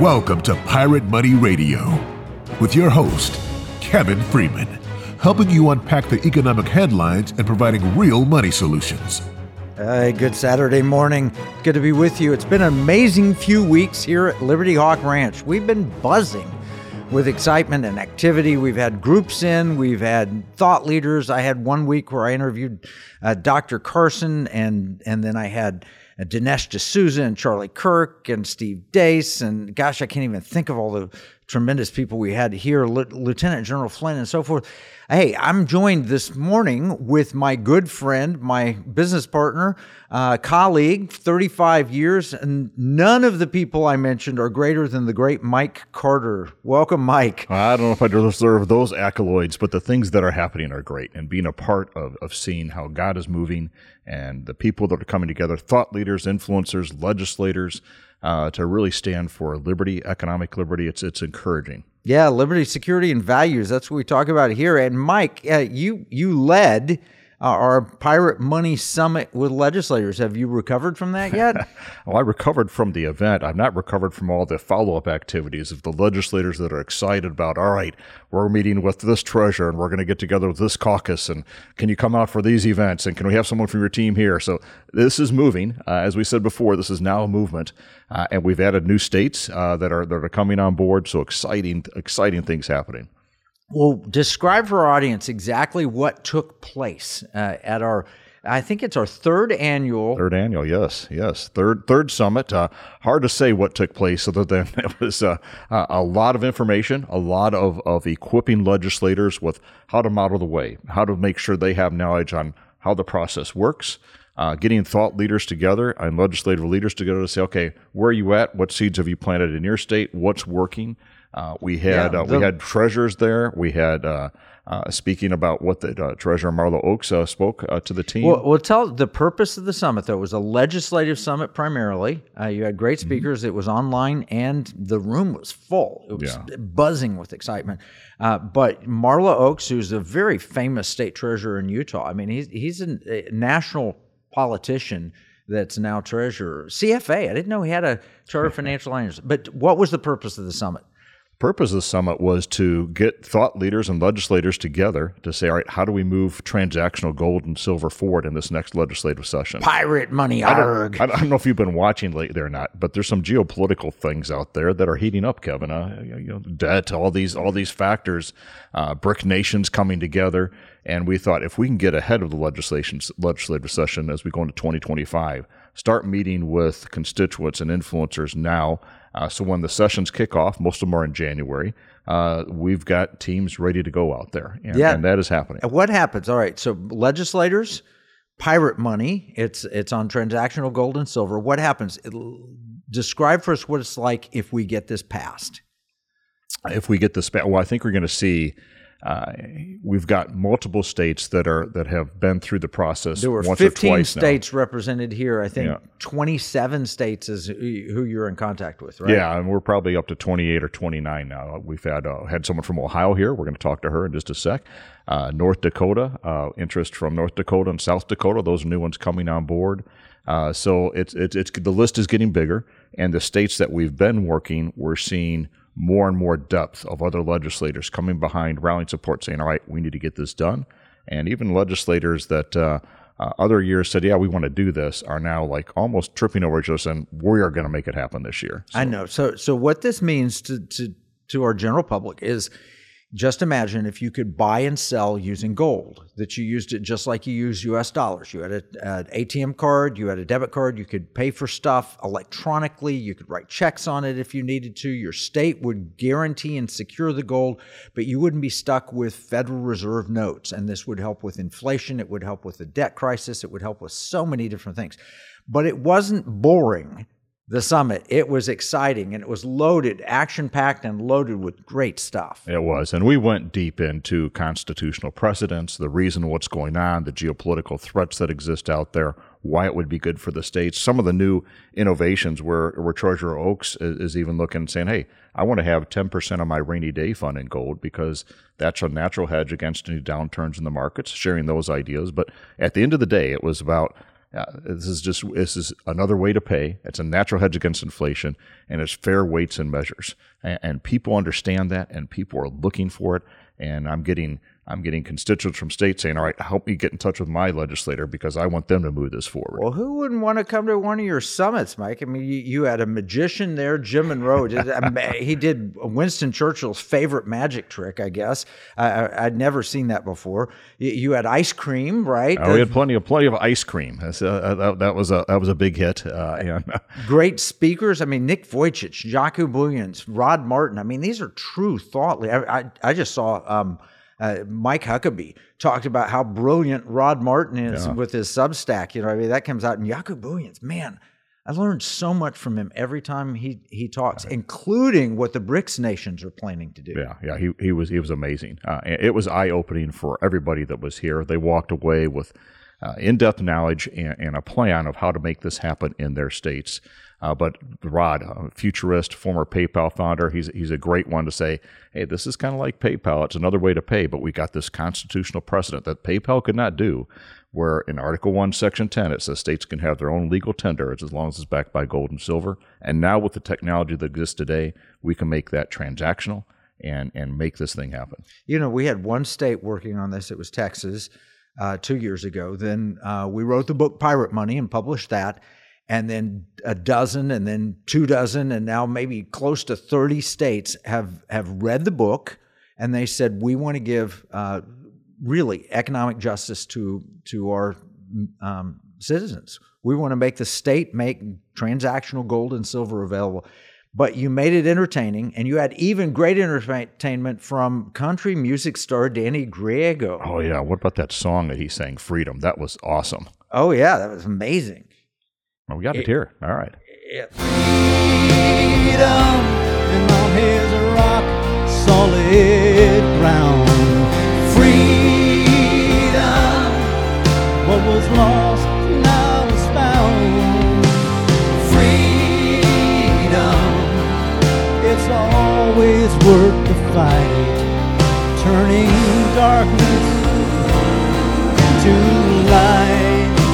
Welcome to Pirate Money Radio with your host, Kevin Freeman, helping you unpack the economic headlines and providing real money solutions. Good Saturday morning. Good to be with you. It's been an amazing few weeks here at Liberty Hawk Ranch. We've been buzzing with excitement and activity. We've had groups in, we've had thought leaders. I had 1 week where I interviewed Dr. Carson, and then I had Dinesh D'Souza and Charlie Kirk and Steve Deace, and gosh, I can't even think of all the tremendous people we had here, Lieutenant General Flynn and so forth. Hey, I'm joined this morning with my good friend, my business partner, colleague, 35 years, and none of the people I mentioned are greater than the great Mike Carter. Welcome, Mike. I don't know if I deserve those accolades, but the things that are happening are great, and being a part of seeing how God is moving and the people that are coming together, thought leaders, influencers, legislators, to really stand for liberty, economic liberty, it's encouraging. Yeah, liberty, security, and values. That's what we talk about here. And Mike, you led our Pirate Money Summit with legislators. Have you recovered from that yet? Well, I recovered from the event. I've not recovered from all the follow-up activities of the legislators that are excited about, all right, we're meeting with this treasurer and we're going to get together with this caucus, and can you come out for these events, and can we have someone from your team here? So this is moving. As we said before, this is now a movement, and we've added new states that are coming on board, so exciting things happening. Well, describe for our audience exactly what took place at our, I think it's our third annual, yes. Third summit. Hard to say what took place other than it was a lot of information, a lot of equipping legislators with how to model the way, how to make sure they have knowledge on how the process works, getting thought leaders together and legislative leaders together to say, okay, where are you at? What seeds have you planted in your state? What's working? We had treasurers there. We had speaking about what the Treasurer Marla Oaks spoke to the team. Well, tell the purpose of the summit, though. It was a legislative summit primarily. You had great speakers. Mm-hmm. It was online, and the room was full. It was buzzing with excitement. But Marla Oaks, who's a very famous state treasurer in Utah, I mean, he's a national politician that's now treasurer. CFA, I didn't know he had a charter of financial analyst. But what was the purpose of the summit? Purpose of the summit was to get thought leaders and legislators together to say, all right, how do we move transactional gold and silver forward in this next legislative session? Pirate money, arg. I don't know if you've been watching lately or not, but there's some geopolitical things out there that are heating up, Kevin. Debt, all these factors, BRIC nations coming together, and we thought if we can get ahead of the legislative session as we go into 2025, start meeting with constituents and influencers now. So when the sessions kick off, most of them are in January, we've got teams ready to go out there, and that is happening. What happens? All right, so legislators, pirate money, it's on transactional gold and silver. What happens? Describe for us what it's like if we get this passed. If we get this passed, well, I think we're going to see we've got multiple states that have been through the process. There were once 15 or twice states now. Represented here. I think 27 states is who you're in contact with, right? Yeah, and we're probably up to 28 or 29 now. We've had someone from Ohio here. We're going to talk to her in just a sec. North Dakota, interest from North Dakota and South Dakota. Those are new ones coming on board. So it's the list is getting bigger, and the states that we've been working, we're seeing more and more depth of other legislators coming behind, rallying support, saying, all right, we need to get this done. And even legislators that other years said, yeah, we want to do this, are now like almost tripping over each other saying, we are going to make it happen this year. So, I know. So what this means to our general public is, just imagine if you could buy and sell using gold, that you used it just like you use U.S. dollars. You had an ATM card, you had a debit card, you could pay for stuff electronically, you could write checks on it if you needed to. Your state would guarantee and secure the gold, but you wouldn't be stuck with Federal Reserve notes. And this would help with inflation, it would help with the debt crisis, it would help with so many different things. But it wasn't boring. The summit, it was exciting, and it was loaded, action-packed, and loaded with great stuff. It was, and we went deep into constitutional precedents, the reason what's going on, the geopolitical threats that exist out there, why it would be good for the states. Some of the new innovations where Treasurer Oaks is even looking and saying, hey, I want to have 10% of my rainy day fund in gold because that's a natural hedge against any downturns in the markets, sharing those ideas. But at the end of the day, it was about This is another way to pay. It's a natural hedge against inflation, and it's fair weights and measures. And people understand that, and people are looking for it. And I'm getting constituents from states saying, all right, help me get in touch with my legislator because I want them to move this forward. Well, who wouldn't want to come to one of your summits, Mike? I mean, you had a magician there, Jim Monroe. He did Winston Churchill's favorite magic trick, I guess. I'd never seen that before. You had ice cream, right? We had plenty of ice cream. That was a big hit. Great speakers. I mean, Nick Vujicic, Jakub Williams, Rod Martin. I mean, these are true thought leaders. I just saw Mike Huckabee talked about how brilliant Rod Martin is with his Substack. I mean, that comes out. And Jakub Williams, man, I learned so much from him every time he talks, including what the BRICS nations are planning to do. Yeah, he was amazing. It was eye-opening for everybody that was here. They walked away with in-depth knowledge and a plan of how to make this happen in their states. But Rod, a futurist, former PayPal founder, he's a great one to say, hey, this is kind of like PayPal. It's another way to pay, but we got this constitutional precedent that PayPal could not do, where in Article 1, Section 10, it says states can have their own legal tender as long as it's backed by gold and silver. And now with the technology that exists today, we can make that transactional and make this thing happen. We had one state working on this. It was Texas 2 years ago. Then we wrote the book Pirate Money and published that. And then a dozen, and then 24, and now maybe close to 30 states have read the book, and they said, we want to give really economic justice to our citizens. We want to make the state make transactional gold and silver available. But you made it entertaining, and you had even great entertainment from country music star Danny Griego. Oh, yeah. What about that song that he sang, Freedom? That was awesome. Oh, yeah. That was amazing. Well, we got it here. All right. Freedom and on his rock solid ground. Freedom, what was lost now is found. Freedom, it's always worth the fight, turning darkness into light.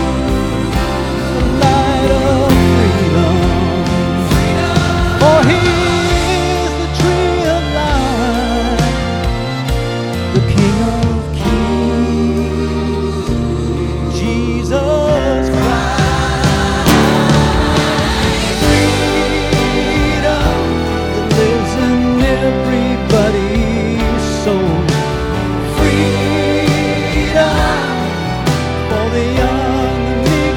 For he is the tree of life, the King of Kings, Jesus Christ. Freedom that lives in everybody's soul. Freedom for the young and meek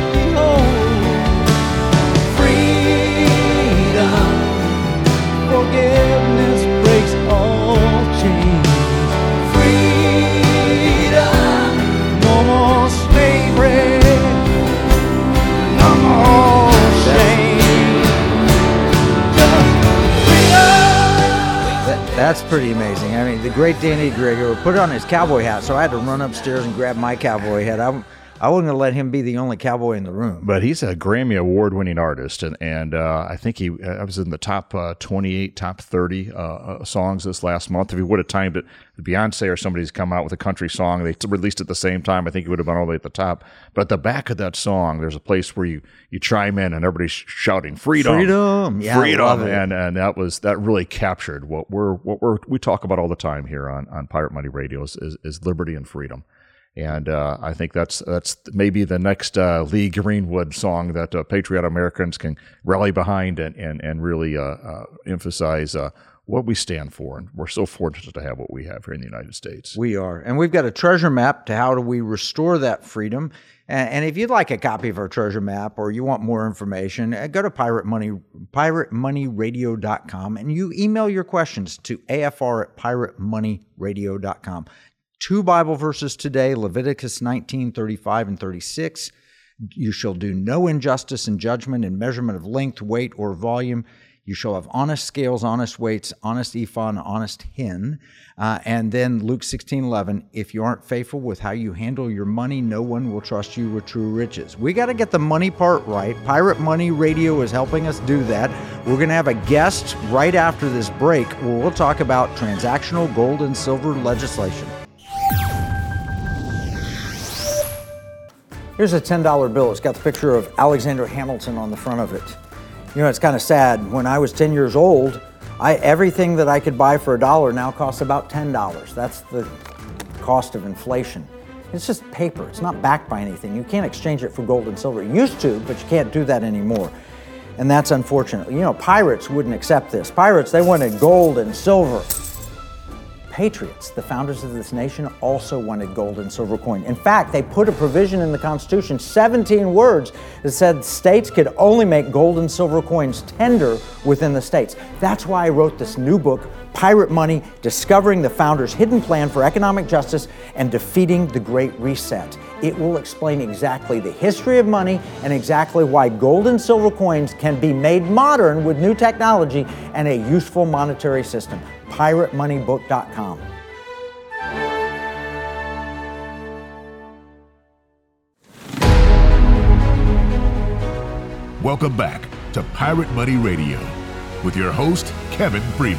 behold. Forgiveness breaks all chains. Freedom, no more slavery, no more shame. Just freedom. That's pretty amazing. I mean, the great Danny Griego put on his cowboy hat, so I had to run upstairs and grab my cowboy hat. I wasn't going to let him be the only cowboy in the room. But he's a Grammy Award-winning artist, and I think I was in the top 28, top 30 songs this last month. If he would have timed it, Beyonce or somebody's come out with a country song, they released at the same time, I think he would have been all the way at the top. But at the back of that song, there's a place where you chime in and everybody's shouting, freedom, freedom, yeah, freedom, and that really captured what we talk about all the time here on Pirate Money Radio is liberty and freedom. And I think that's maybe the next Lee Greenwood song that patriotic Americans can rally behind and really emphasize what we stand for. And we're so fortunate to have what we have here in the United States. We are. And we've got a treasure map to how do we restore that freedom. And if you'd like a copy of our treasure map or you want more information, go to piratemoneyradio.com and you email your questions to afr@piratemoneyradio.com. 2 Bible verses today, Leviticus 19:35 and 36. You shall do no injustice in judgment in measurement of length, weight, or volume. You shall have honest scales, honest weights, honest ephah, and honest hin. And then Luke 16:11, if you aren't faithful with how you handle your money, no one will trust you with true riches. We got to get the money part right. Pirate Money Radio is helping us do that. We're going to have a guest right after this break where we'll talk about transactional gold and silver legislation. Here's a $10 bill. It's got the picture of Alexander Hamilton on the front of it. You know, it's kind of sad. When I was 10 years old, everything that I could buy for $1 now costs about $10. That's the cost of inflation. It's just paper. It's not backed by anything. You can't exchange it for gold and silver. You used to, but you can't do that anymore. And that's unfortunate. You know, pirates wouldn't accept this. Pirates, they wanted gold and silver. Patriots, the founders of this nation, also wanted gold and silver coin. In fact, they put a provision in the Constitution, 17 words, that said states could only make gold and silver coins tender within the states. That's why I wrote this new book, Pirate Money, Discovering the Founders' Hidden Plan for Economic Justice and Defeating the Great Reset. It will explain exactly the history of money and exactly why gold and silver coins can be made modern with new technology and a useful monetary system. PirateMoneyBook.com. Welcome back to Pirate Money Radio with your host, Kevin Freeman.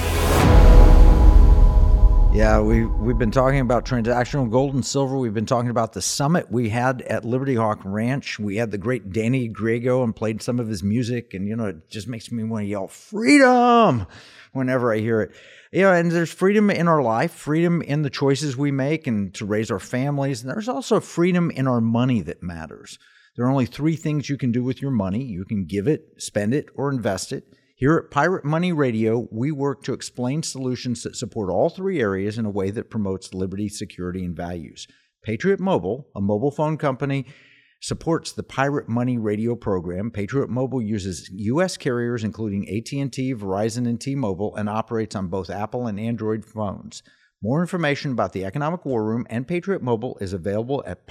Yeah, we've been talking about transactional gold and silver. We've been talking about the summit we had at Liberty Hawk Ranch. We had the great Danny Grego and played some of his music. And, you know, it just makes me want to yell, freedom, whenever I hear it. You know, and there's freedom in our life, freedom in the choices we make and to raise our families. And there's also freedom in our money that matters. There are only 3 things you can do with your money. You can give it, spend it, or invest it. Here at Pirate Money Radio, we work to explain solutions that support all 3 areas in a way that promotes liberty, security, and values. Patriot Mobile, a mobile phone company, supports the Pirate Money Radio program. Patriot Mobile uses U.S. carriers including AT&T, Verizon, and T-Mobile and operates on both Apple and Android phones. More information about the Economic War Room and Patriot Mobile is available at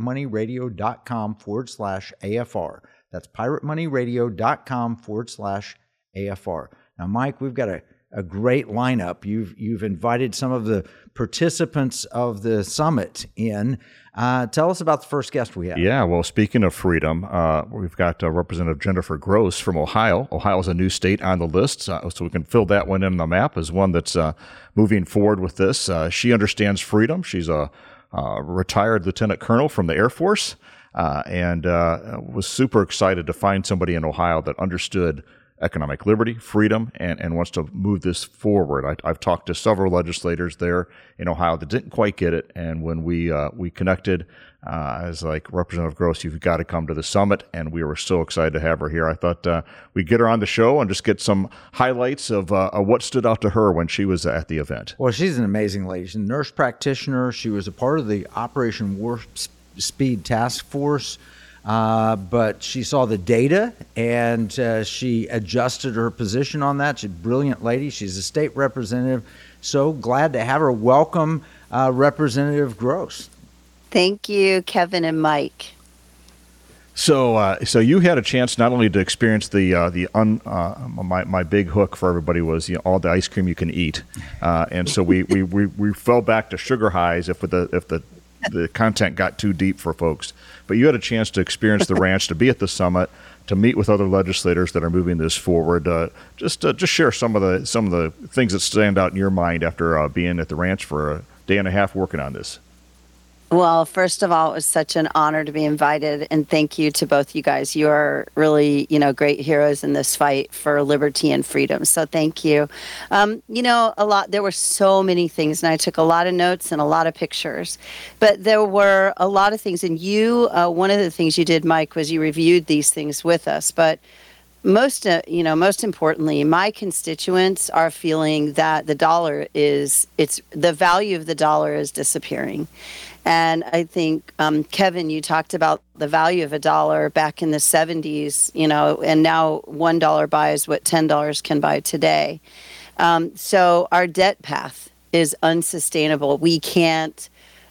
piratemoneyradio.com/AFR. That's piratemoneyradio.com/AFR. Now, Mike, we've got a great lineup. You've invited some of the participants of the summit in. Tell us about the first guest we have. Yeah, well, speaking of freedom, we've got Representative Jennifer Gross from Ohio. Ohio is a new state on the list, so we can fill that one in the map as one that's moving forward with this. She understands freedom. She's a retired lieutenant colonel from the Air Force and was super excited to find somebody in Ohio that understood economic liberty, freedom, and wants to move this forward. I've talked to several legislators there in Ohio that didn't quite get it, and when we connected, I was like, Representative Gross, you've got to come to the summit, and we were so excited to have her here. I thought we'd get her on the show and just get some highlights of what stood out to her when she was at the event. Well, she's an amazing lady. She's a nurse practitioner. She was a part of the Operation Warp Speed Task Force. But she saw the data and she adjusted her position on that. She's a brilliant lady. She's a state representative. So glad to have her. Welcome, Representative Gross. Thank you, Kevin and Mike. So you had a chance not only to experience my big hook for everybody was all the ice cream you can eat, and so we fell back to sugar highs if the content got too deep for folks. But you had a chance to experience the ranch, to be at the summit, to meet with other legislators that are moving this forward. Just share some of the things that stand out in your mind after being at the ranch for a day and a half working on this. Well, first of all, it was such an honor to be invited, and thank you to both you guys. You are really, great heroes in this fight for liberty and freedom. So thank you. There were so many things, and I took a lot of notes and a lot of pictures, but there were a lot of things. And one of the things you did, Mike, was you reviewed these things with us. But most importantly, my constituents are feeling that the value of the dollar is disappearing. And I think, Kevin, you talked about the value of a dollar back in the 70s, and now $1 buys what $10 can buy today. So our debt path is unsustainable. We can't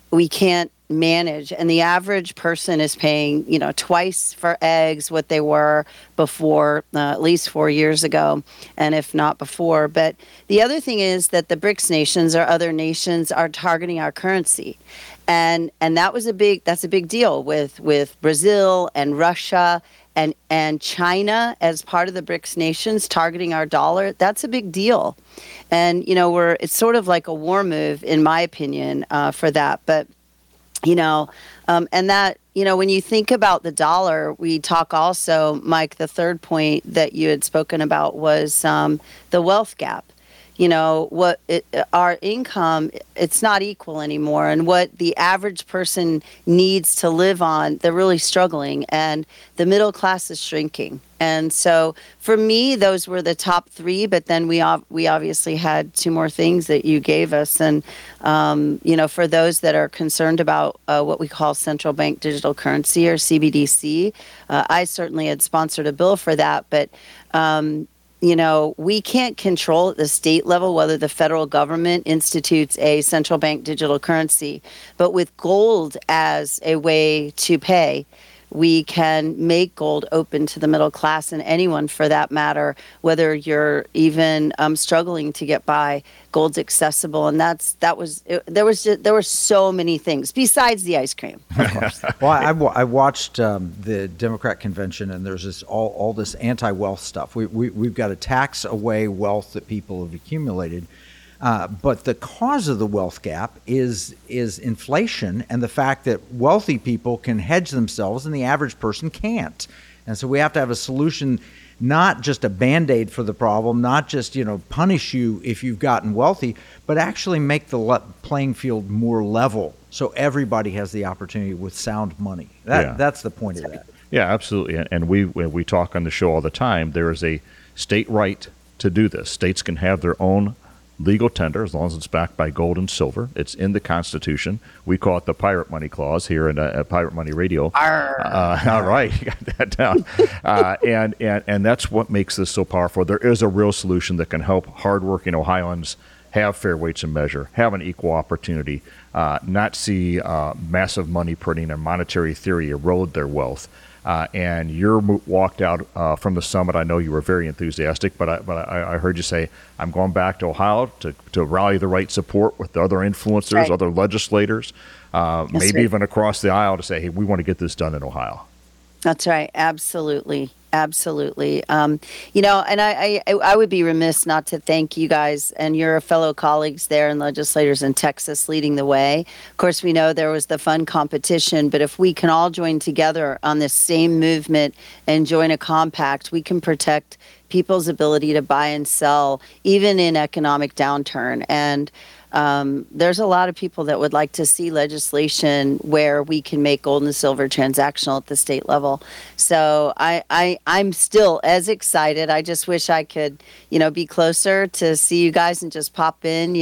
manage, and the average person is paying, twice for eggs what they were before, at least 4 years ago, and if not before. But the other thing is that the BRICS nations or other nations are targeting our currency. And that's a big deal with Brazil and Russia and China as part of the BRICS nations targeting our dollar. That's a big deal. And, it's sort of like a war move, in my opinion, for that. But, And that, when you think about the dollar, we talk also, Mike, the third point that you had spoken about was the wealth gap. Our income, it's not equal anymore. And what the average person needs to live on, they're really struggling. And the middle class is shrinking. And so for me, those were the top three. But then we obviously had two more things that you gave us. And, for those that are concerned about what we call central bank digital currency, or CBDC, I certainly had sponsored a bill for that. But we can't control at the state level whether the federal government institutes a central bank digital currency. But with gold as a way to pay, we can make gold open to the middle class and anyone for that matter, whether you're even struggling to get by. Gold's accessible, and there were so many things besides the ice cream, of course. Well, I watched the Democrat convention, and there's this all this anti-wealth stuff. We've got to tax away wealth that people have accumulated. But the cause of the wealth gap is inflation and the fact that wealthy people can hedge themselves and the average person can't. And so we have to have a solution, not just a Band-Aid for the problem, not just, punish you if you've gotten wealthy, but actually make the playing field more level so everybody has the opportunity with sound money. That's the point of that. Yeah, absolutely. And we talk on the show all the time. There is a state right to do this. States can have their own legal tender as long as it's backed by gold and silver. It's in the Constitution. We call it the pirate money clause here in Pirate Money Radio. All right, you got that down. And that's what makes this so powerful. There is a real solution that can help hardworking Ohioans have fair weights and measure, have an equal opportunity, not see massive money printing and monetary theory erode their wealth. And you walked out from the summit. I know you were very enthusiastic, but I heard you say, I'm going back to Ohio to rally the right support with the other influencers, right, other legislators, maybe even across the aisle to say, hey, we want to get this done in Ohio. That's right. Absolutely. Absolutely. And I would be remiss not to thank you guys and your fellow colleagues there and legislators in Texas leading the way. Of course, we know there was the fun competition, but if we can all join together on this same movement and join a compact, we can protect people's ability to buy and sell, even in economic downturn. And there's a lot of people that would like to see legislation where we can make gold and silver transactional at the state level. So I'm still as excited. I just wish I could, be closer to see you guys and just pop in,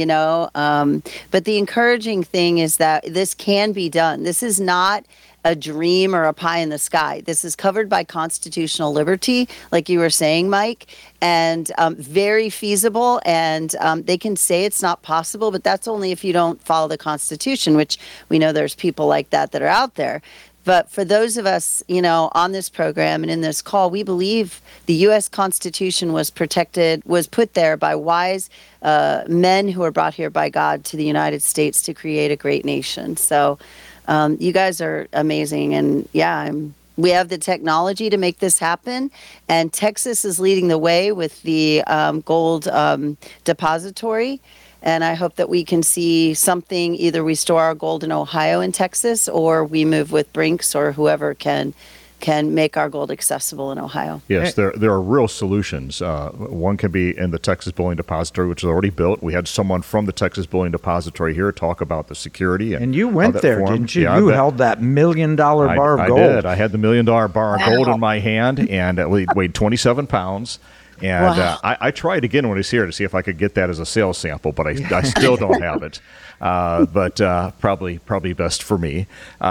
But the encouraging thing is that this can be done. This is not a dream or a pie in the sky. This is covered by constitutional liberty, like you were saying, Mike, and very feasible. And they can say it's not possible, but that's only if you don't follow the Constitution, which we know there's people like that are out there. But for those of us, on this program and in this call, we believe the U.S. Constitution was put there by wise men who were brought here by God to the United States to create a great nation. So you guys are amazing. And we have the technology to make this happen. And Texas is leading the way with the gold depository. And I hope that we can see something, either we store our gold in Ohio and Texas, or we move with Brinks or whoever can make our gold accessible in Ohio. Yes, there are real solutions. One can be in the Texas Bullion Depository, which is already built. We had someone from the Texas Bullion Depository here talk about the security. And you went there, didn't you? Yeah, you held that $1 million bar of gold. I did. I had the $1 million bar of gold in my hand, and it weighed 27 pounds. And wow. I tried again when he's here to see if I could get that as a sales sample, but I still don't have it. But probably best for me.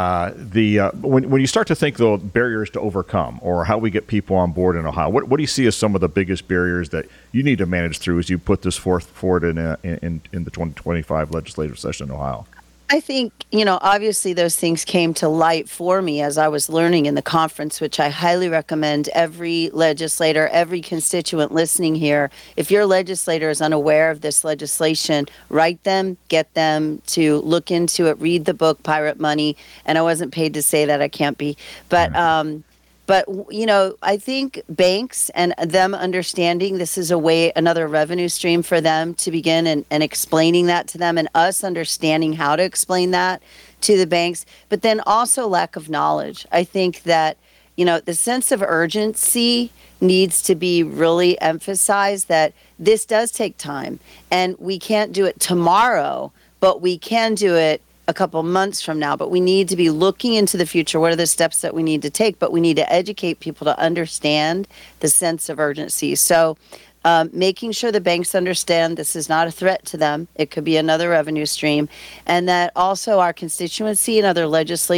When you start to think, though, barriers to overcome or how we get people on board in Ohio, what do you see as some of the biggest barriers that you need to manage through as you put this forward in the 2025 legislative session in Ohio? I think, obviously those things came to light for me as I was learning in the conference, which I highly recommend every legislator, every constituent listening here. If your legislator is unaware of this legislation, write them, get them to look into it, read the book, Pirate Money. And I wasn't paid to say that, I can't be. But But, I think banks and them understanding this is another revenue stream for them to begin and explaining that to them, and us understanding how to explain that to the banks, but then also lack of knowledge. I think that, the sense of urgency needs to be really emphasized, that this does take time and we can't do it tomorrow, but we can do it a couple months from now. But we need to be looking into the future. What are the steps that we need to take? But we need to educate people to understand the sense of urgency. So making sure the banks understand this is not a threat to them. It could be another revenue stream. And that also our constituency and other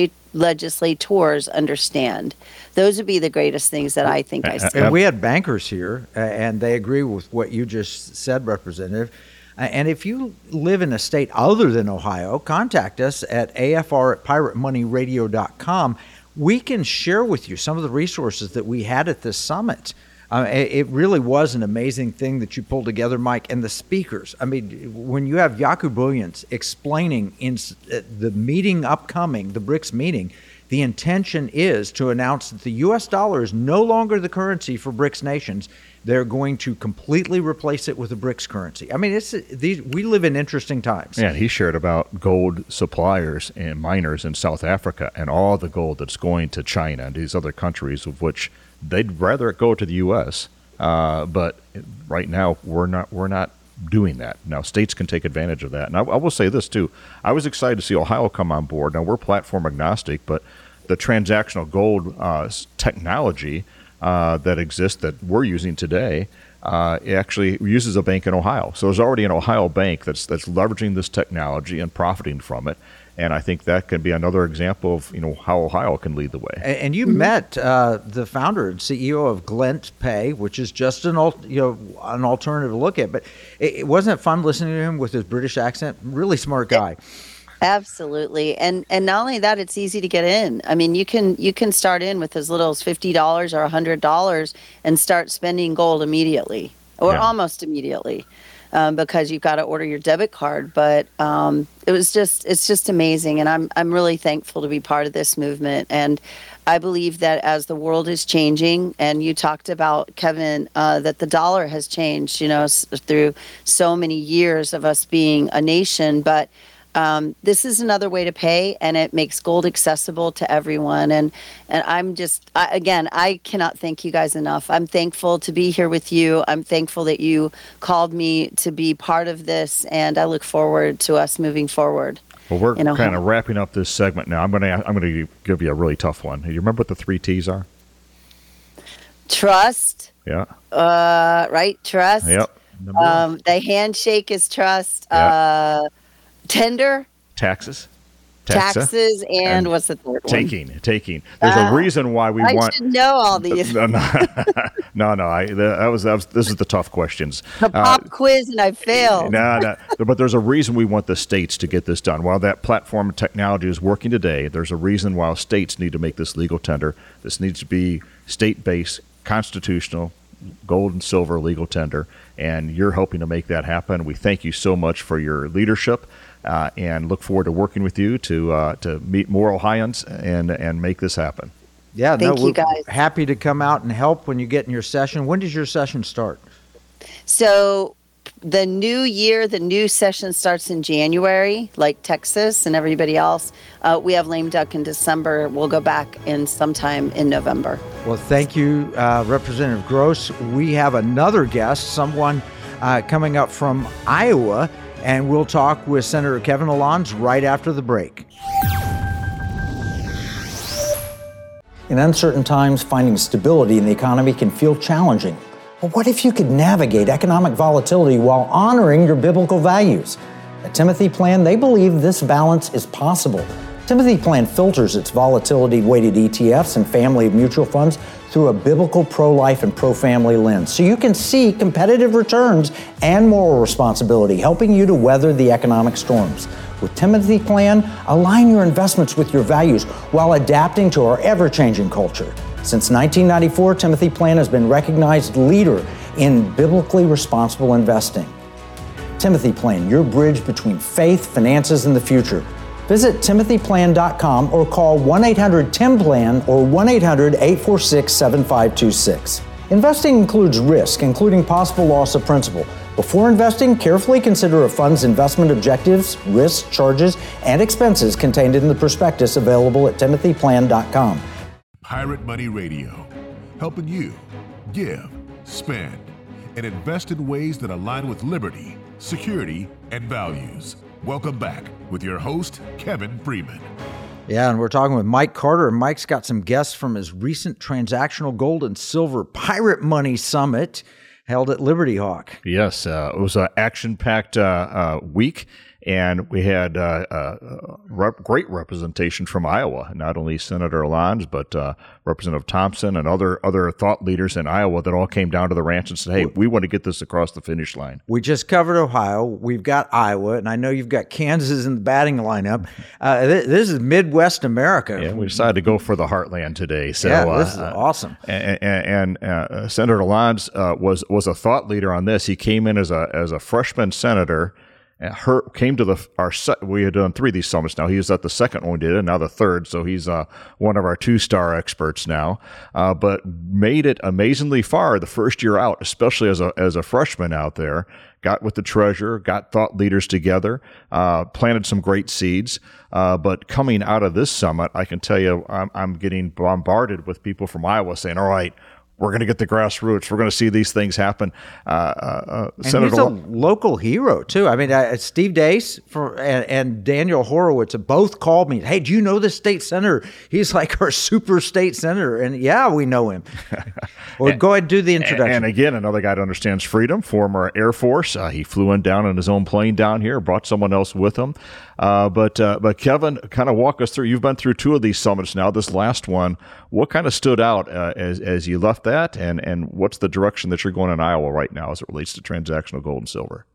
legislators understand. Those would be the greatest things that I think I see. And we had bankers here, and they agree with what you just said, Representative. And if you live in a state other than Ohio, contact us at afr@piratemoneyradio.com. We can share with you some of the resources that we had at this summit. It really was an amazing thing that you pulled together, Mike, and the speakers. I mean, when you have Jaco Booyens explaining in the meeting upcoming, the BRICS meeting, the intention is to announce that the U.S. dollar is no longer the currency for BRICS nations. They're going to completely replace it with a BRICS currency. I mean, we live in interesting times. Yeah, he shared about gold suppliers and miners in South Africa and all the gold that's going to China and these other countries, of which they'd rather it go to the U.S. But right now we're not doing that. Now states can take advantage of that. And I will say this too: I was excited to see Ohio come on board. Now we're platform agnostic, but the transactional gold technology that exists that we're using today it actually uses a bank in Ohio. So there's already an Ohio bank that's leveraging this technology and profiting from it. And I think that can be another example of how Ohio can lead the way. And you met the founder and CEO of Glent Pay, which is just an alternative to look at. But it wasn't fun listening to him with his British accent. Really smart guy. Absolutely. And not only that, it's easy to get in. I mean, you can start in with as little as $50 or $100 and start spending gold immediately or almost immediately. Because you've got to order your debit card. But it's just amazing. And I'm really thankful to be part of this movement. And I believe that as the world is changing, and you talked about, Kevin, that the dollar has changed, through so many years of us being a nation. But this is another way to pay, and it makes gold accessible to everyone. And I cannot thank you guys enough. I'm thankful to be here with you. I'm thankful that you called me to be part of this, and I look forward to us moving forward. Well, we're kind of wrapping up this segment now. I'm going to give you a really tough one. You remember what the 3 T's are? Trust. Yeah. Right. Trust. Yep. The handshake is trust. Yeah. Tender, taxes, and what's the third one? Taking. There's a reason why we want. I should know all these. No. This is the tough questions. The pop quiz, and I failed. No. But there's a reason we want the states to get this done. While that platform technology is working today, there's a reason why states need to make this legal tender. This needs to be state-based, constitutional, gold and silver legal tender, and you're helping to make that happen. We thank you so much for your leadership. And look forward to working with you to meet more Ohioans and make this happen. Yeah, Thank you guys. Happy to come out and help when you get in your session. When does your session start? So the new session starts in January, like Texas and everybody else. We have lame duck in December. We'll go back in sometime in November. Well, thank you, Representative Gross. We have another guest, someone coming up from Iowa. And we'll talk with Senator Kevin Allons right after the break. In uncertain times, finding stability in the economy can feel challenging. But what if you could navigate economic volatility while honoring your biblical values? At Timothy Plan, they believe this balance is possible. Timothy Plan filters its volatility-weighted ETFs and family of mutual funds through a biblical pro-life and pro-family lens, so you can see competitive returns and moral responsibility, helping you to weather the economic storms. With Timothy Plan, align your investments with your values while adapting to our ever-changing culture. Since 1994, Timothy Plan has been recognized leader in biblically responsible investing. Timothy Plan, your bridge between faith, finances, and the future. Visit timothyplan.com or call 1-800-TIM-PLAN or 1-800-846-7526. Investing includes risk, including possible loss of principal. Before investing, carefully consider a fund's investment objectives, risks, charges, and expenses contained in the prospectus available at timothyplan.com. Pirate Money Radio, helping you give, spend, and invest in ways that align with liberty, security, and values. Welcome back with your host, Kevin Freeman. Yeah, and we're talking with Mike Carter. Mike's got some guests from his recent Transactional Gold and Silver Pirate Money Summit held at Liberty Hawk. Yes, it was an action-packed week, and we had great representation from Iowa. Not only Senator Allons, but Representative Thompson and other thought leaders in Iowa that all came down to the ranch and said, hey, we want to get this across the finish line. We just covered Ohio. We've got Iowa, and I know you've got Kansas in the batting lineup. This is Midwest America. Yeah, we decided to go for the heartland today. So, yeah, this is awesome. And Senator Allons was a thought leader on this. He came in as a freshman senator. Came to we had done 3 of these summits now. He was at the second one we did, and now the third. So he's one of our 2-star experts now. But made it amazingly far the first year out, especially as a freshman out there. Got with the treasurer, got thought leaders together, planted some great seeds. But coming out of this summit, I can tell you, I'm getting bombarded with people from Iowa saying, "All right, we're going to get the grassroots. We're going to see these things happen." And he's a local hero, too. I mean, Steve Deace and Daniel Horowitz have both called me. Hey, do you know this state senator? He's like our super state senator. And yeah, we know him. Well, go ahead and do the introduction. And again, another guy that understands freedom, former Air Force. He flew in down in his own plane down here, brought someone else with him. But Kevin, kind of walk us through. You've been through 2 of these summits now. This last one, what kind of stood out as you left that, and what's the direction that you're going in Iowa right now as it relates to transactional gold and silver?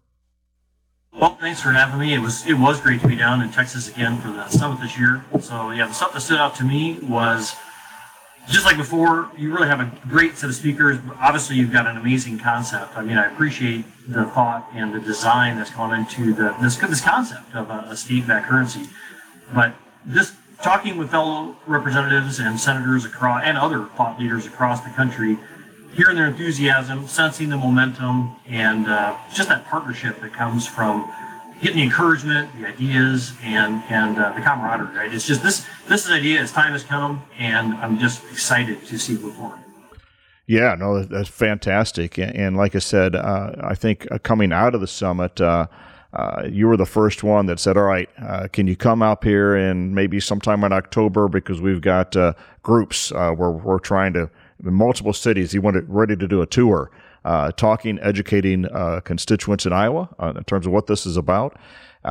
Well, thanks for having me. It was great to be down in Texas again for the summit this year. So yeah, the stuff that stood out to me was just like before. You really have a great set of speakers. Obviously, you've got an amazing concept. I mean, I appreciate the thought and the design that's gone into this concept of a state-backed currency. But just talking with fellow representatives and senators across, and other thought leaders across the country, hearing their enthusiasm, sensing the momentum, and just that partnership that comes from getting the encouragement, the ideas, and the camaraderie, right? It's just this is an idea, its time has come, and I'm just excited to see it move forward. Yeah, no, that's fantastic. And like I said, I think coming out of the summit, you were the first one that said, all right, can you come up here and maybe sometime in October, because we've got groups where we're trying to, in multiple cities, you wanted ready to do a tour, talking, educating constituents in Iowa in terms of what this is about,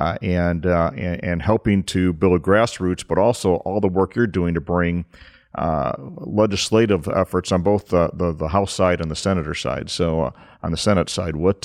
and helping to build grassroots, but also all the work you're doing to bring legislative efforts on both the House side and the Senator side. So on the Senate side, what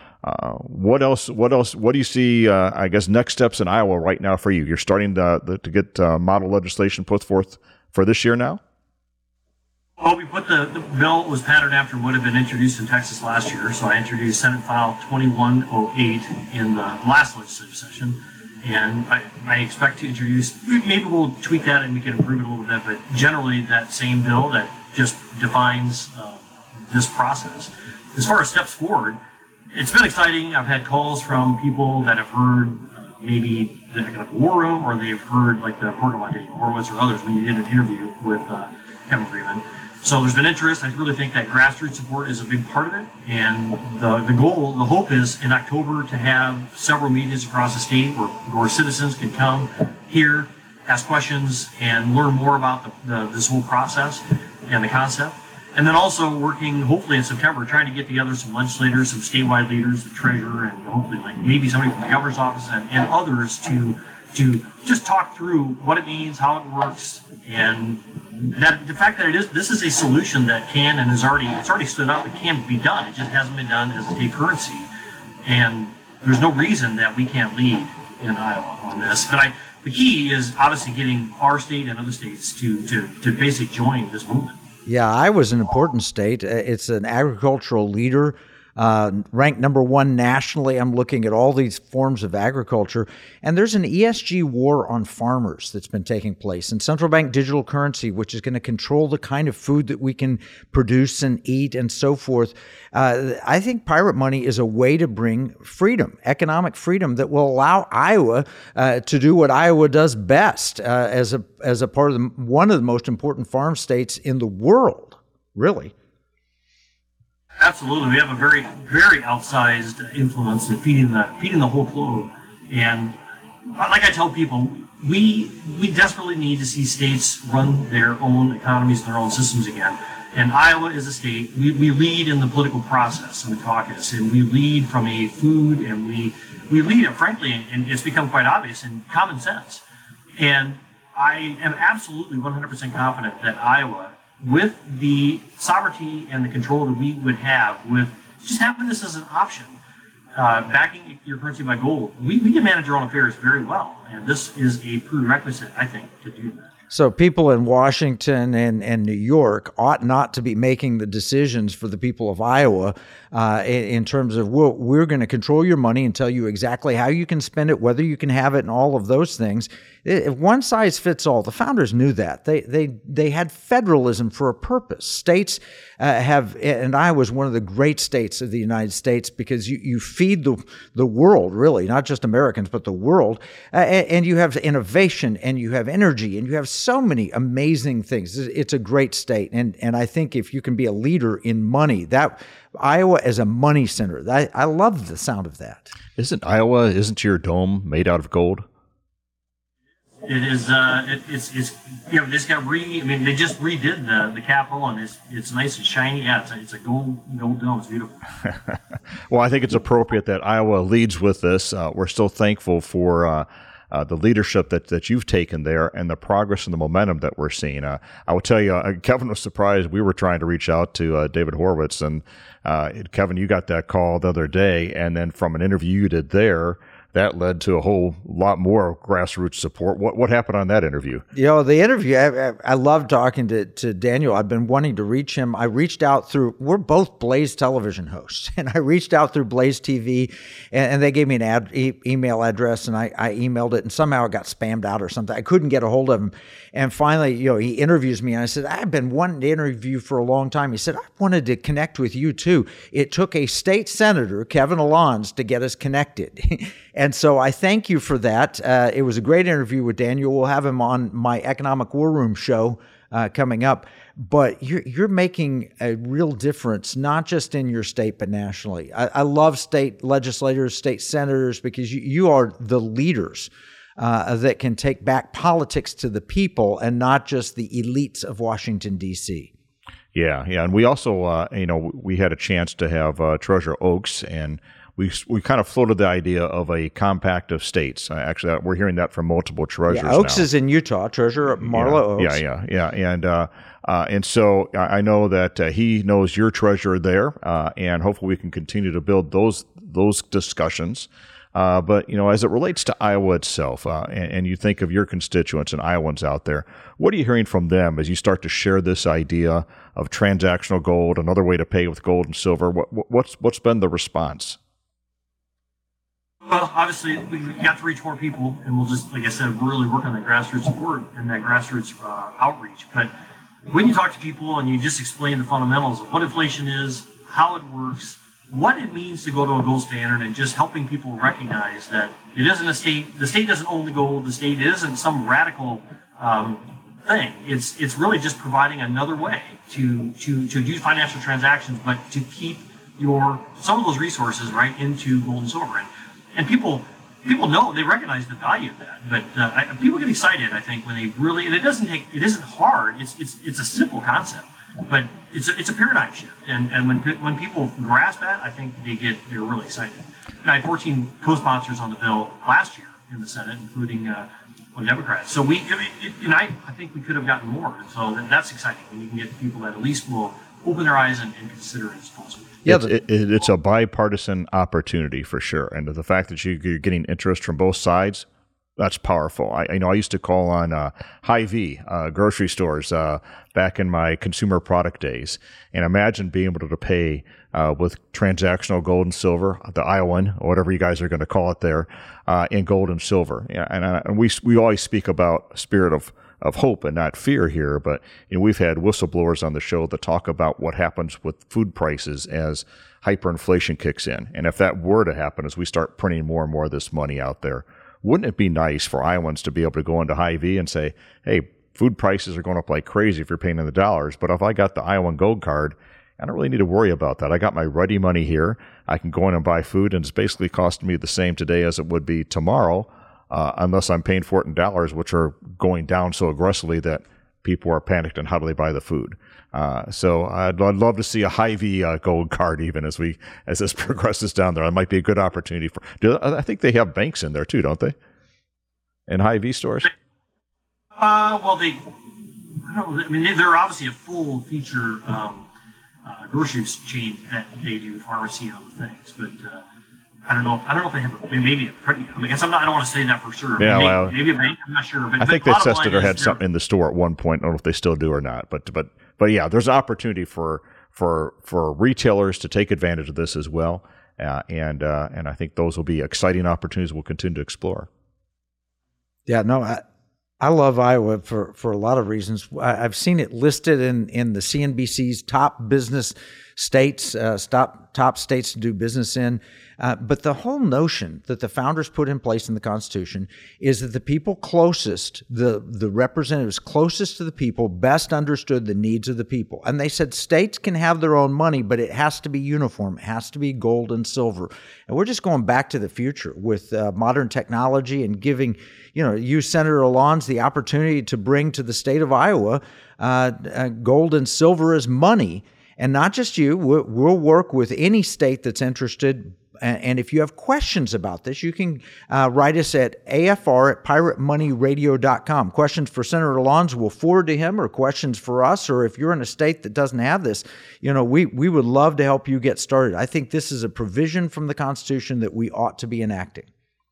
else? What do you see? I guess next steps in Iowa right now for you. You're starting to get model legislation put forth for this year now. Well, we put the bill was patterned after what had been introduced in Texas last year. So I introduced Senate File 2108 in the last legislative session, and I expect to introduce. Maybe we'll tweak that and we can improve it a little bit, but generally that same bill that just defines this process. As far as steps forward, it's been exciting. I've had calls from people that have heard maybe the Economic War Room, or they've heard like the report on Daniel Horowitz or others when you did an interview with Kevin Freeman. So there's been interest. I really think that grassroots support is a big part of it. And the goal, the hope is in October to have several meetings across the state where citizens can come here, ask questions, and learn more about this whole process and the concept. And then also working, hopefully in September, trying to get together some legislators, some statewide leaders, the treasurer, and hopefully like maybe somebody from the governor's office and others to just talk through what it means, how it works, and that the fact that this is a solution that can and it's already stood up. It can be done. It just hasn't been done as a state currency, and there's no reason that we can't lead in Iowa on this. But the key is obviously getting our state and other states to basically join this movement. Yeah, Iowa's an important state. It's an agricultural leader. ranked number one nationally. I'm looking at all these forms of agriculture, and there's an ESG war on farmers that's been taking place, and central bank digital currency, which is going to control the kind of food that we can produce and eat and so forth. I think pirate money is a way to bring freedom, economic freedom, that will allow Iowa to do what Iowa does best as a part of one of the most important farm states in the world, really. Absolutely, we have a very, very outsized influence in feeding the whole globe. And like I tell people, we desperately need to see states run their own economies and their own systems again. And Iowa is a state. We lead in the political process in the caucus, and we lead from a food, and we lead it, frankly, and it's become quite obvious, in common sense. And I am absolutely 100% confident that Iowa, with the sovereignty and the control that we would have with just having this as an option, backing your currency by gold, we can manage our own affairs very well. And this is a prerequisite, I think, to do that. So people in Washington and New York ought not to be making the decisions for the people of Iowa in terms of, well, we're going to control your money and tell you exactly how you can spend it, whether you can have it, and all of those things. One size fits all. The founders knew that. They had federalism for a purpose. States and Iowa is one of the great states of the United States because you feed the world, really, not just Americans, but the world. And you have innovation, and you have energy, and you have so many amazing things. It's a great state. And I think if you can be a leader in money, that Iowa as a money center, I love the sound of that. Isn't your dome made out of gold? It is. It's this got they just redid the Capitol, and it's nice and shiny. Yeah, it's a gold dome. It's beautiful. Well, I think it's appropriate that Iowa leads with this. We're still thankful for the leadership that you've taken there and the progress and the momentum that we're seeing. I will tell you, Kevin was surprised. We were trying to reach out to David Horowitz, and Kevin, you got that call the other day, and then from an interview you did there, that led to a whole lot more grassroots support. What happened on that interview? The interview, I love talking to Daniel. I've been wanting to reach him. I reached out we're both Blaze television hosts, and I reached out through Blaze TV, and they gave me an email address, and I emailed it, and somehow it got spammed out or something. I couldn't get a hold of him. And finally, he interviews me, and I said, I've been wanting to interview for a long time. He said, I wanted to connect with you too. It took a state senator, Kevin Alonz, to get us connected. And so I thank you for that. It was a great interview with Daniel. We'll have him on my Economic War Room show coming up. But you're making a real difference, not just in your state, but nationally. I love state legislators, state senators, because you are the leaders that can take back politics to the people and not just the elites of Washington, D.C. Yeah. And we also, we had a chance to have Treasurer Oaks, and we kind of floated the idea of a compact of states. Actually, we're hearing that from multiple treasurers now. Oaks is in Utah, Treasurer Marla Oaks. Yeah. And so I know that he knows your treasurer there, and hopefully we can continue to build those discussions. But, as it relates to Iowa itself, and you think of your constituents and Iowans out there, what are you hearing from them as you start to share this idea of transactional gold, another way to pay with gold and silver? What's been the response? Well, obviously, we got to reach more people, and we'll just, like I said, really work on that grassroots support and that grassroots outreach. But when you talk to people and you just explain the fundamentals of what inflation is, how it works, what it means to go to a gold standard, and just helping people recognize that it isn't the state doesn't own the gold, the state isn't some radical thing. It's really just providing another way to do financial transactions, but to keep some of those resources right into gold and silver. And people know, they recognize the value of that. But people get excited, I think, when they really, and it isn't hard. It's a simple concept, but it's a paradigm shift. And when people grasp that, I think they're really excited. And I had 14 co-sponsors on the bill last year in the Senate, including Democrats. So I think we could have gotten more. So that's exciting when you can get people that at least will open their eyes and consider it as possible. Yeah, it's a bipartisan opportunity for sure, and the fact that you're getting interest from both sides, That's powerful. I used to call on Hy-Vee grocery stores back in my consumer product days, and imagine being able to pay with transactional gold and silver, the Iowan, or whatever you guys are going to call it there, in gold and silver. And we always speak about spirit of hope and not fear here, but we've had whistleblowers on the show that talk about what happens with food prices as hyperinflation kicks in. And if that were to happen, as we start printing more and more of this money out there, wouldn't it be nice for Iowans to be able to go into Hy-Vee and say, hey, food prices are going up like crazy if you're paying in the dollars, but if I got the Iowan Gold Card, I don't really need to worry about that. I got my ready money here. I can go in and buy food, and it's basically costing me the same today as it would be tomorrow, unless I'm paying for it in dollars, which are going down so aggressively that people are panicked on how do they buy the food. So I'd love to see a Hy-Vee Gold Card even as this progresses down there. It might be a good opportunity for. I think they have banks in there too, don't they? In Hy-Vee stores. Well, I don't know. I mean, they're obviously a full feature grocery chain that they do pharmacy and other things, but I don't know if they have maybe a pretty. I guess I don't want to say that for sure. Yeah, maybe a bank. I'm not sure. But I think they tested or had something in the store at one point. I don't know if they still do or not. But yeah, there's opportunity for retailers to take advantage of this as well, and I think those will be exciting opportunities we'll continue to explore. Yeah, no, I love Iowa for a lot of reasons. I've seen it listed in the CNBC's top business states, top states to do business in. But the whole notion that the founders put in place in the Constitution is that the people closest, the representatives closest to the people, best understood the needs of the people. And they said states can have their own money, but it has to be uniform. It has to be gold and silver. And we're just going back to the future with modern technology and giving, you, Senator Alonz, the opportunity to bring to the state of Iowa gold and silver as money. And not just you, we'll work with any state that's interested. And if you have questions about this, you can write us at afr@piratemoneyradio.com. Questions for Senator Alonz, we'll forward to him, or questions for us, or if you're in a state that doesn't have this, we would love to help you get started. I think this is a provision from the Constitution that we ought to be enacting.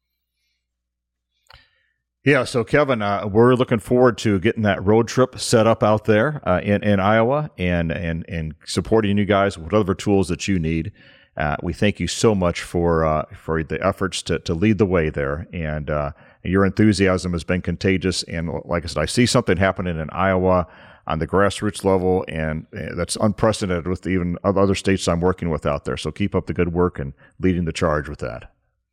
Yeah, so Kevin, we're looking forward to getting that road trip set up out there in Iowa and supporting you guys with whatever tools that you need. We thank you so much for the efforts to lead the way there, and your enthusiasm has been contagious. And like I said, I see something happening in Iowa on the grassroots level, and that's unprecedented with even other states I'm working with out there. So keep up the good work and leading the charge with that.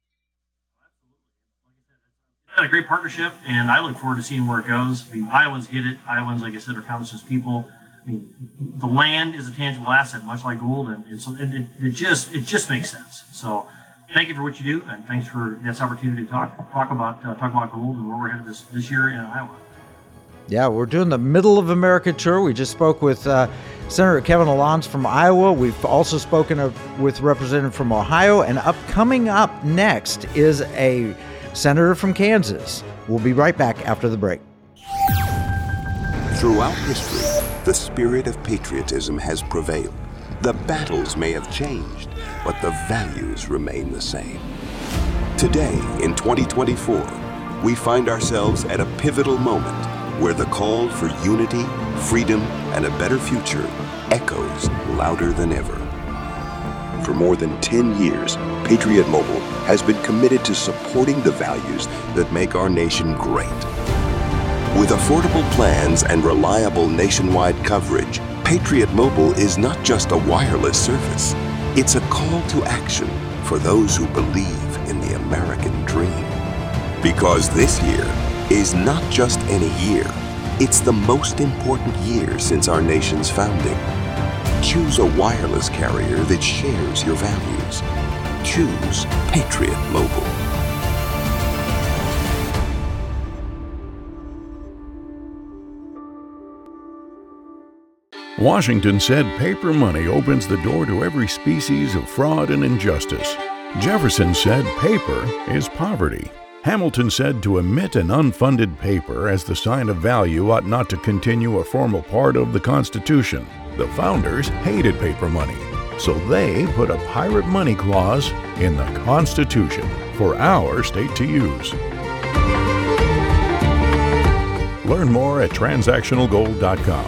A great partnership, and I look forward to seeing where it goes. I mean, Iowans get it. Iowans, like I said, are conscious people. I mean, the land is a tangible asset, much like gold, and so it just makes sense. So, thank you for what you do, and thanks for this opportunity to talk about gold and where we're headed this year in Iowa. Yeah, we're doing the Middle of America tour. We just spoke with Senator Kevin Alonz from Iowa. We've also spoken with Representative from Ohio, and coming up next is a senator from Kansas. We'll be right back after the break. Throughout history, the spirit of patriotism has prevailed. The battles may have changed, but the values remain the same. Today, in 2024, we find ourselves at a pivotal moment where the call for unity, freedom, and a better future echoes louder than ever. For more than 10 years, Patriot Mobile has been committed to supporting the values that make our nation great. With affordable plans and reliable nationwide coverage, Patriot Mobile is not just a wireless service. It's a call to action for those who believe in the American dream. Because this year is not just any year, it's the most important year since our nation's founding. Choose a wireless carrier that shares your values. Choose Patriot Mobile. Washington said paper money opens the door to every species of fraud and injustice. Jefferson said paper is poverty. Hamilton said to emit an unfunded paper as the sign of value ought not to continue a formal part of the Constitution. The founders hated paper money, so they put a pirate money clause in the Constitution for our state to use. Learn more at transactionalgold.com.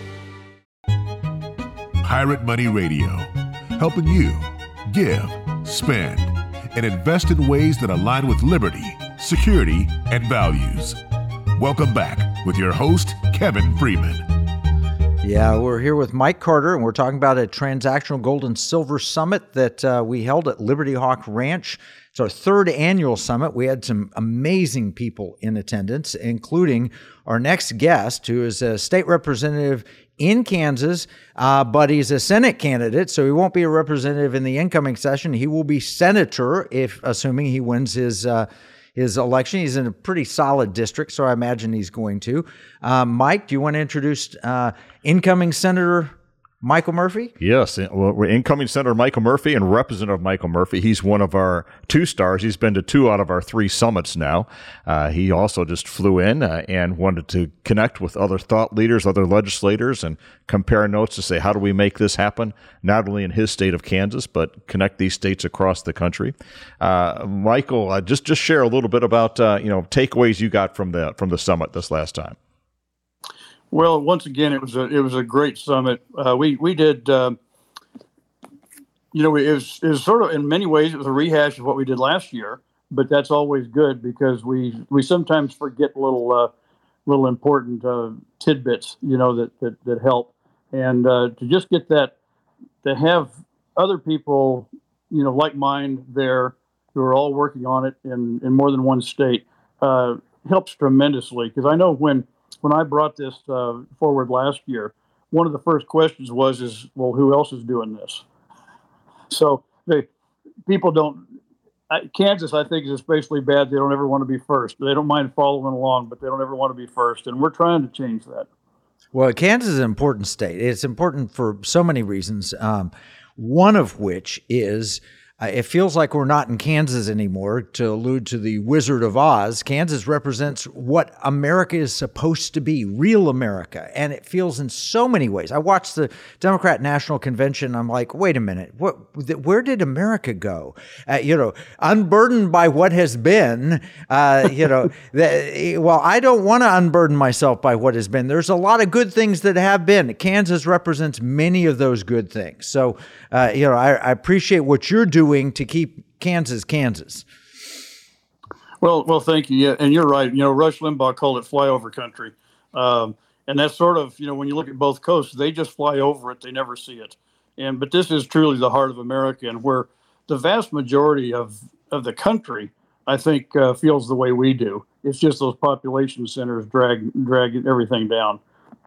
Pirate Money Radio, helping you give, spend, and invest in ways that align with liberty, security, and values. Welcome back with your host, Kevin Freeman. Yeah, we're here with Mike Carter, and we're talking about a transactional gold and silver summit that we held at Liberty Hawk Ranch. It's our third annual summit. We had some amazing people in attendance, including our next guest, who is a state representative in Kansas, but he's a Senate candidate, so he won't be a representative in the incoming session. He will be senator, if assuming he wins his election. He's in a pretty solid district, so I imagine he's going to. Mike, do you want to introduce incoming Senator Michael Murphy? Yes. Well, we're incoming Senator Michael Murphy and Representative Michael Murphy. He's one of our 2 stars. He's been to 2 out of our 3 summits now. He also just flew in and wanted to connect with other thought leaders, other legislators, and compare notes to say, how do we make this happen, not only in his state of Kansas, but connect these states across the country. Michael, just share a little bit about takeaways you got from the summit this last time. Well, once again, it was a great summit. We did, it was sort of, in many ways, it was a rehash of what we did last year, but that's always good because we sometimes forget little important tidbits, that help, and to just get that, to have other people, like mine there, who are all working on it in more than one state, helps tremendously. Because I know when I brought this forward last year, one of the first questions was, well, who else is doing this? So people don't, Kansas, I think, is especially bad. They don't ever want to be first. They don't mind following along, but they don't ever want to be first. And we're trying to change that. Well, Kansas is an important state. It's important for so many reasons, one of which is it feels like we're not in Kansas anymore. To allude to the Wizard of Oz, Kansas represents what America is supposed to be, real America. And it feels in so many ways. I watched the Democrat National Convention. I'm like, wait a minute, where did America go? Unburdened by what has been, well, I don't want to unburden myself by what has been. There's a lot of good things that have been. Kansas represents many of those good things. So, I appreciate what you're doing to keep Kansas, Kansas. Well, thank you. Yeah, and you're right. Rush Limbaugh called it flyover country. And that's sort of, when you look at both coasts, they just fly over it. They never see it. But this is truly the heart of America, and where the vast majority of the country, I think, feels the way we do. It's just those population centers drag everything down.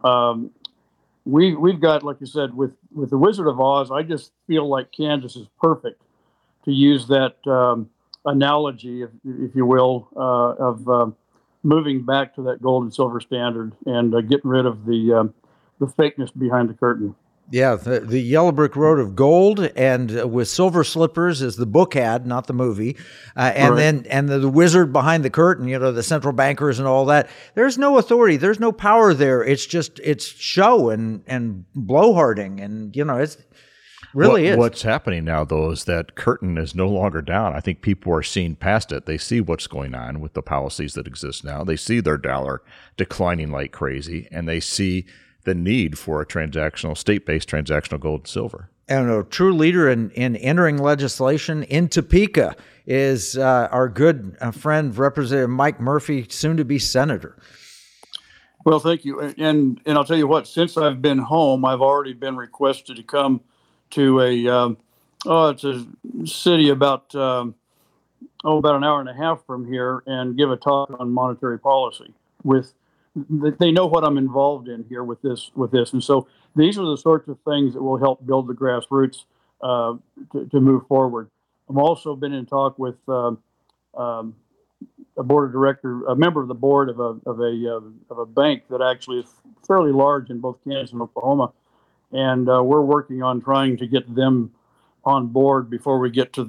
We've got, like you said, with the Wizard of Oz, I just feel like Kansas is perfect, to use that analogy, if you will, of moving back to that gold and silver standard and getting rid of the fakeness behind the curtain. Yeah, the yellow brick road of gold and with silver slippers, as the book had, not the movie, and right. Then the wizard behind the curtain, the central bankers and all that. There's no authority, there's no power there. It's show and blowharding, and it's. Really is. What's happening now, though, is that curtain is no longer down. I think people are seeing past it. They see what's going on with the policies that exist now. They see their dollar declining like crazy, and they see the need for a state-based transactional gold and silver. And a true leader in entering legislation in Topeka is our good friend, Representative Mike Murphy, soon to be senator. Well, thank you. And I'll tell you what, since I've been home, I've already been requested to come to it's a city about an hour and a half from here and give a talk on monetary policy. They know what I'm involved in here with this, and so these are the sorts of things that will help build the grassroots to move forward. I've also been in talk with a board of director, a member of the board of a bank that actually is fairly large in both Kansas and Oklahoma. And we're working on trying to get them on board before we get to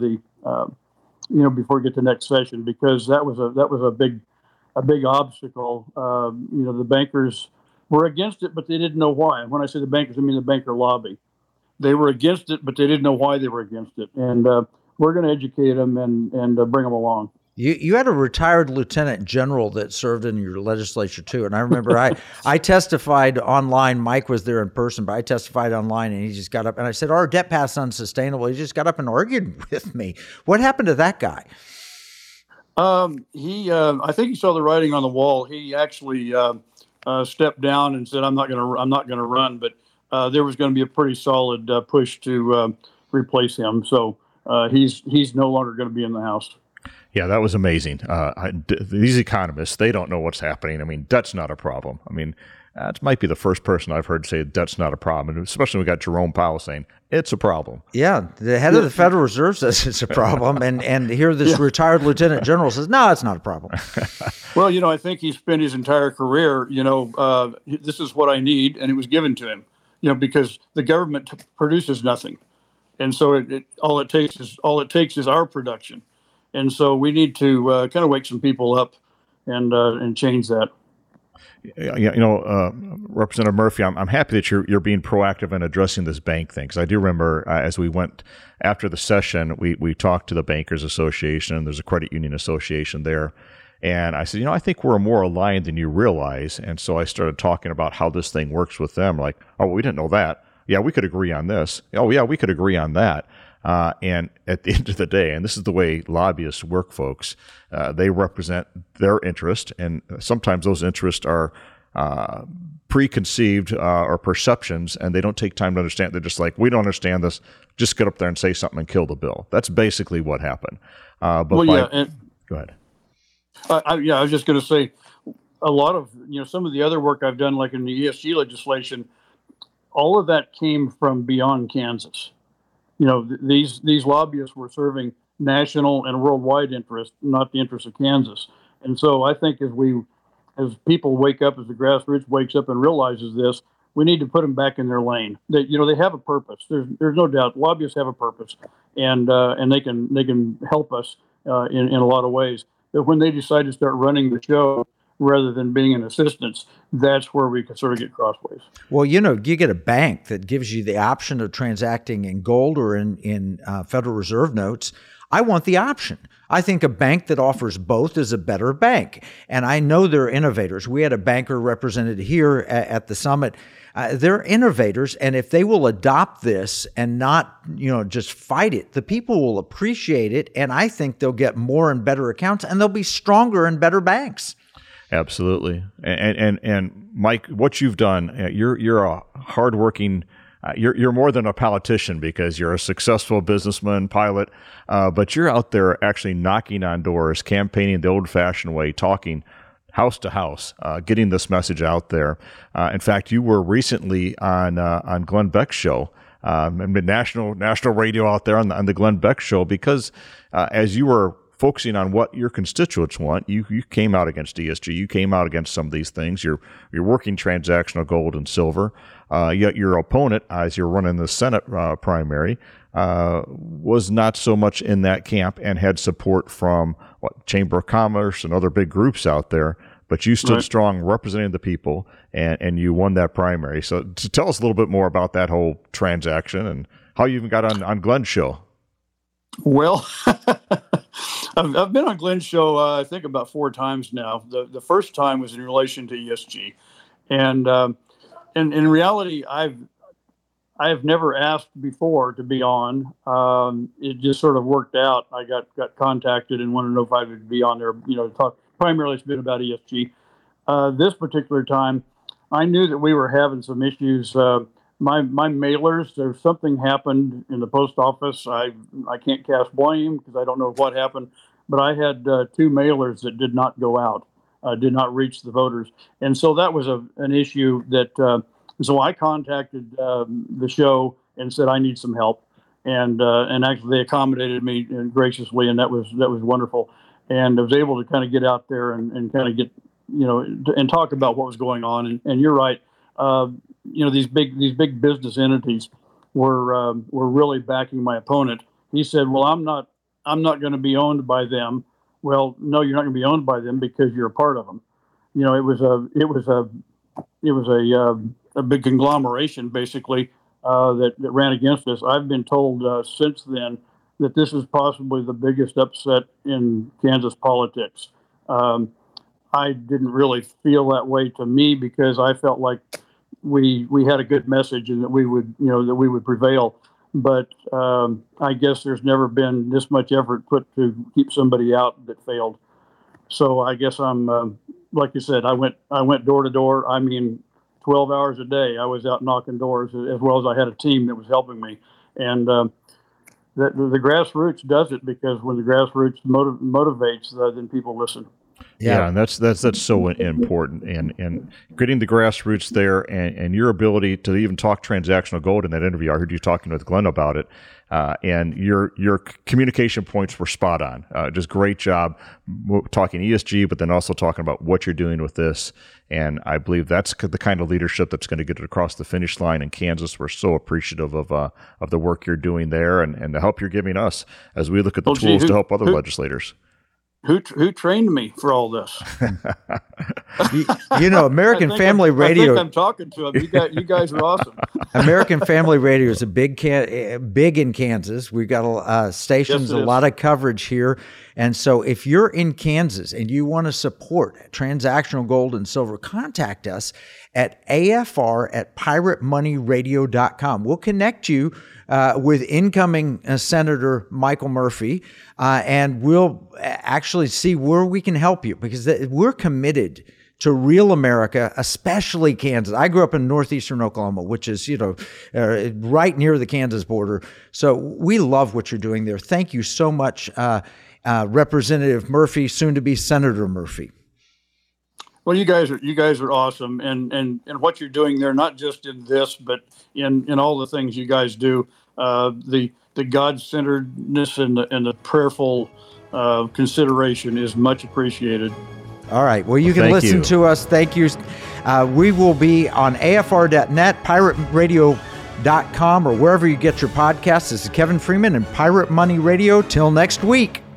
next session, because that was a big obstacle. The bankers were against it, but they didn't know why. And when I say the bankers, I mean the banker lobby. They were against it, but they didn't know why they were against it. And we're going to educate them and bring them along. You had a retired lieutenant general that served in your legislature too, and I remember I testified online. Mike was there in person, but I testified online, and he just got up and I said, "Our debt pass is unsustainable." He just got up and argued with me. What happened to that guy? I think he saw the writing on the wall. He actually stepped down and said, "I'm not going to run." But there was going to be a pretty solid push to replace him. So he's no longer going to be in the House. Yeah, that was amazing. These economists, they don't know what's happening. I mean, debt's not a problem. I mean, that might be the first person I've heard say debt's not a problem, and especially when we got Jerome Powell saying it's a problem. Yeah, the head of the Federal Reserve says it's a problem, and here this retired lieutenant general says, no, it's not a problem. Well, I think he spent his entire career, this is what I need, and it was given to him, because the government produces nothing. And so all it takes is our production. And so we need to kind of wake some people up and change that. Representative Murphy, I'm happy that you're being proactive in addressing this bank thing, because I do remember as we went after the session, we talked to the Bankers Association. There's a credit union association there. And I said, I think we're more aligned than you realize. And so I started talking about how this thing works with them. Like, oh, we didn't know that. Yeah, we could agree on this. Oh, yeah, we could agree on that. And at the end of the day, and this is the way lobbyists work, folks, they represent their interest, and sometimes those interests are preconceived or perceptions, and they don't take time to understand. They're just like, we don't understand this. Just get up there and say something and kill the bill. That's basically what happened. Go ahead. I was just going to say, a lot of some of the other work I've done, like in the ESG legislation, all of that came from beyond Kansas. These lobbyists were serving national and worldwide interests, not the interests of Kansas. And so I think as people wake up, as the grassroots wakes up and realizes this, we need to put them back in their lane. They have a purpose. There's no doubt lobbyists have a purpose, and they can help us in a lot of ways. But when they decide to start running the show rather than being an assistance, that's where we can sort of get crossways. Well, you get a bank that gives you the option of transacting in gold or in Federal Reserve notes. I want the option. I think a bank that offers both is a better bank. And I know they're innovators. We had a banker represented here at the summit. They're innovators. And if they will adopt this and not, just fight it, the people will appreciate it. And I think they'll get more and better accounts, and they'll be stronger and better banks. Absolutely. And Mike, what you've done, you're a hardworking, you're more than a politician, because you're a successful businessman, pilot, but you're out there actually knocking on doors, campaigning the old-fashioned way, talking house to house, getting this message out there. In fact, you were recently on Glenn Beck's show, national radio out there on the Glenn Beck show, because as you were focusing on what your constituents want, you came out against ESG. You came out against some of these things. You're working transactional gold and silver. Yet your opponent, as you're running the Senate primary, was not so much in that camp and had support from Chamber of Commerce and other big groups out there. But you stood strong, representing the people, and you won that primary. So tell us a little bit more about that whole transaction and how you even got on Glenn's show. Well, I've been on Glenn's show, I think about 4 times now. The first time was in relation to ESG. And in reality, I have never asked before to be on. It just sort of worked out. I got contacted and wanted to know if I would be on there, to talk. Primarily it's been about ESG. This particular time, I knew that we were having some issues. My mailers, there's something happened in the post office. I can't cast blame because I don't know what happened, but I had 2 mailers that did not go out, did not reach the voters. And so that was an issue that, so I contacted the show and said, I need some help. And actually they accommodated me graciously, and that was wonderful. And I was able to kind of get out there and kind of get, and talk about what was going on. And you're right. These big business entities were really backing my opponent. He said, "Well, I'm not going to be owned by them." Well, no, you're not going to be owned by them because you're a part of them. It was a big conglomeration basically that ran against us. I've been told since then that this is possibly the biggest upset in Kansas politics. I didn't really feel that way to me, because I felt like we had a good message and that we would prevail. But I guess there's never been this much effort put to keep somebody out that failed. So I guess I'm like you said, I went door to door. I mean, 12 hours a day I was out knocking doors, as well as I had a team that was helping me. And the grassroots does it, because when the grassroots motivates, then people listen. Yeah, and that's so important, and getting the grassroots there, and your ability to even talk transactional gold in that interview. I heard you talking with Glenn about it, and your communication points were spot on. Just great job talking ESG, but then also talking about what you're doing with this. And I believe that's the kind of leadership that's going to get it across the finish line in Kansas. We're so appreciative of the work you're doing there, and the help you're giving us as we look at the tools to help other legislators. Who trained me for all this? American Family Radio. I think I'm talking to him. You guys are awesome. American Family Radio is a big in Kansas. We've got stations, a lot of coverage here. And so if you're in Kansas and you want to support transactional gold and silver, contact us at afr@piratemoneyradio.com. We'll connect you with incoming Senator Michael Murphy, and we'll actually see where we can help you, because we're committed to real America, especially Kansas. I grew up in northeastern Oklahoma, which is, right near the Kansas border. So we love what you're doing there. Thank you so much, Representative Murphy, soon to be Senator Murphy. Well, you guys are awesome, and what you're doing there, not just in this, but in all the things you guys do, the God-centeredness and the prayerful consideration is much appreciated. All right. Well, you can listen to us. Thank you. We will be on afr.net, pirateradio.com, or wherever you get your podcasts. This is Kevin Freeman and Pirate Money Radio. Till next week.